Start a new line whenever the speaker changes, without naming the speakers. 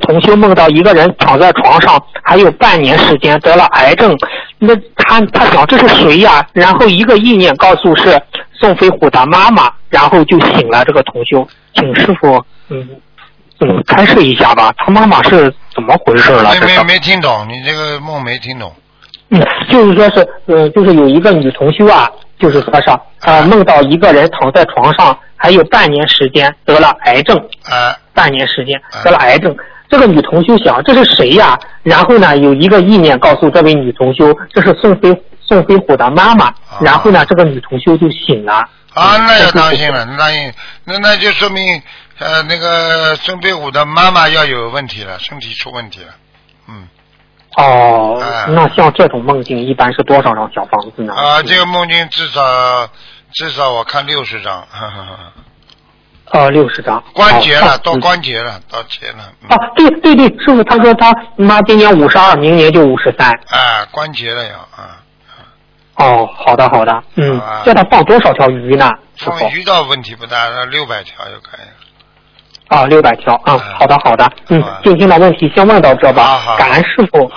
同修梦到一个人躺在床上，还有半年时间得了癌症，那他想这是谁呀？然后一个意念告诉是宋飞虎的妈妈，然后就醒了这个同修，请师傅开示一下吧，他妈妈是怎么回事了？
没听懂，你这个梦没听懂。
就是说是就是有一个女同修啊，就是说是梦到一个人躺在床上，还有半年时间得了癌症，半年时间得了癌症。这个女同修想这是谁呀？然后呢，有一个意念告诉这位女同修，这是宋飞虎的妈妈。然后呢，这个女同修就醒了。
那要当心了，那就说明那个宋飞虎的妈妈要有问题了，身体出问题了。
那像这种梦境一般是多少张小房子呢？
这个梦境至少我看60张。
60张，
关节了，到关节了，到节了。
对，师傅他说他妈今年52，明年就53。
关节了要
好的，叫他放多少条鱼呢？
放鱼倒问题不大，600条就可以了。
600条，好的，今天的问题先问到这吧，感恩师傅。